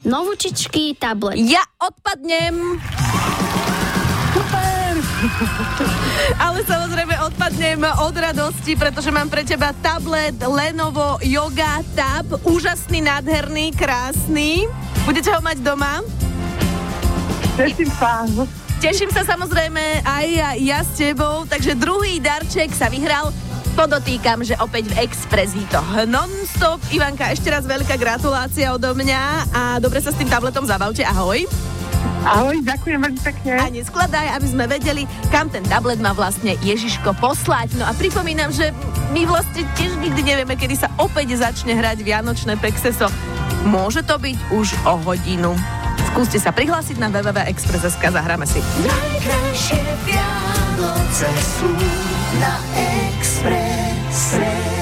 novúčičký tablet. Ja odpadnem. Super! Ale samozrejme odpadnem od radosti, pretože mám pre teba tablet Lenovo Yoga Tab. Úžasný, nádherný, krásny. Budete ho mať doma? Teším sa. Teším sa samozrejme aj ja s tebou, takže druhý darček sa vyhral. Podotýkam, že opäť v Expressi to non-stop. Ivanka, ešte raz veľká gratulácia odo mňa a dobre sa s tým tabletom zabavte. Ahoj. Ahoj, ďakujem veľmi pekne. A neskladaj, aby sme vedeli, kam ten tablet má vlastne Ježiško poslať. No a pripomínam, že my vlastne tiež nikdy nevieme, kedy sa opäť začne hrať Vianočné Pexeso. Môže to byť už o hodinu. Skúste sa prihlásiť na www.express.sk, zahráme si. Najkrajšie Vianoce sú na Expresse.